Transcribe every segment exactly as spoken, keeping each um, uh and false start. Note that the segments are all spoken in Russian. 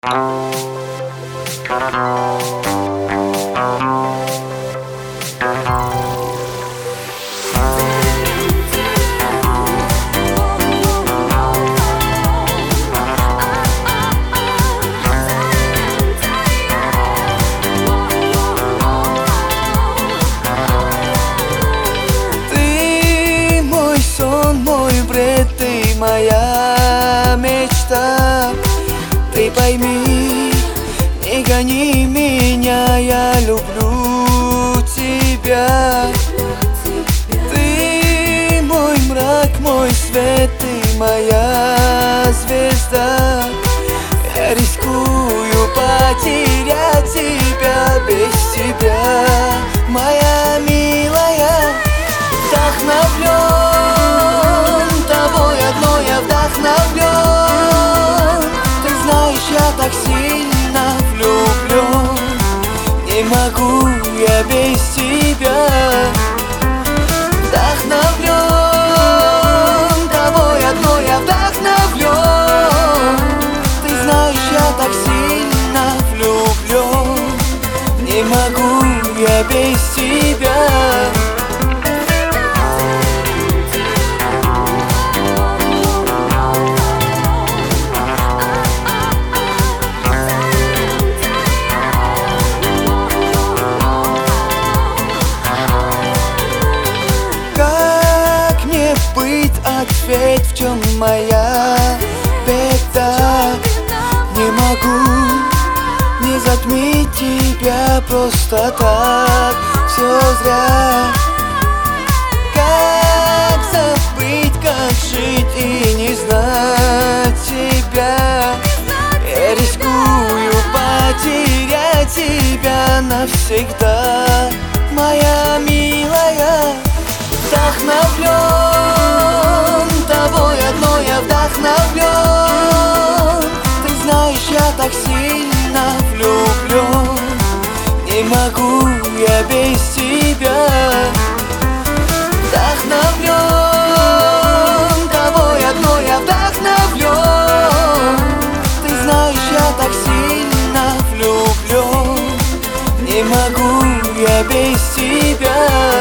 Ты мой сон, мой бред, ты моя мечта. Ты пойми, не гони меня, я люблю тебя. Ты мой мрак, мой свет, ты моя звезда. Я рискую потерять тебя без тебя, моя милая. Вдохновлен тобой одной, я вдохновлен. Ты знаешь, я так сильно влюблен. Не могу я без тебя. Вдохновлен тобой одной, я вдохновлен. Ты знаешь, я так сильно влюблен. Не могу я без тебя. Быть, ответь, в чем моя беда. Не могу не затмить тебя просто так, все зря. Как забыть, как жить и не знать тебя? Я рискую потерять тебя навсегда, моя милая. Вдохновлен тобой одной, я вдохновлен. Ты знаешь, я так сильно влюблен. Не могу я без тебя. Вдохновлен тобой одной, я вдохновлен. Ты знаешь, я так сильно влюблен. Не могу я без тебя.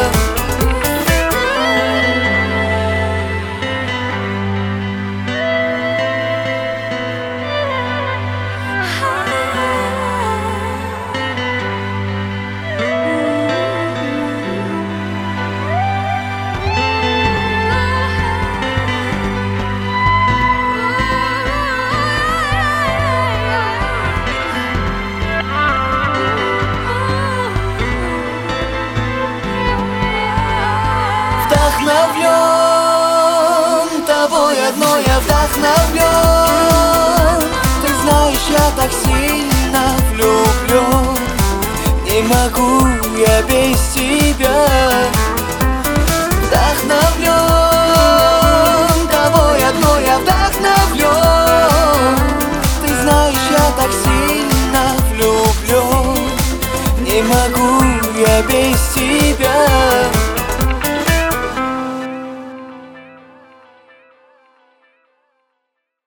Вдохновлен тобой одной, я вдохновлен. Ты знаешь, я так сильно влюблен. Не могу я без тебя. Вдохновлен тобой одной, я вдохновлен. Ты знаешь, я так сильно влюблен. Не могу я без тебя.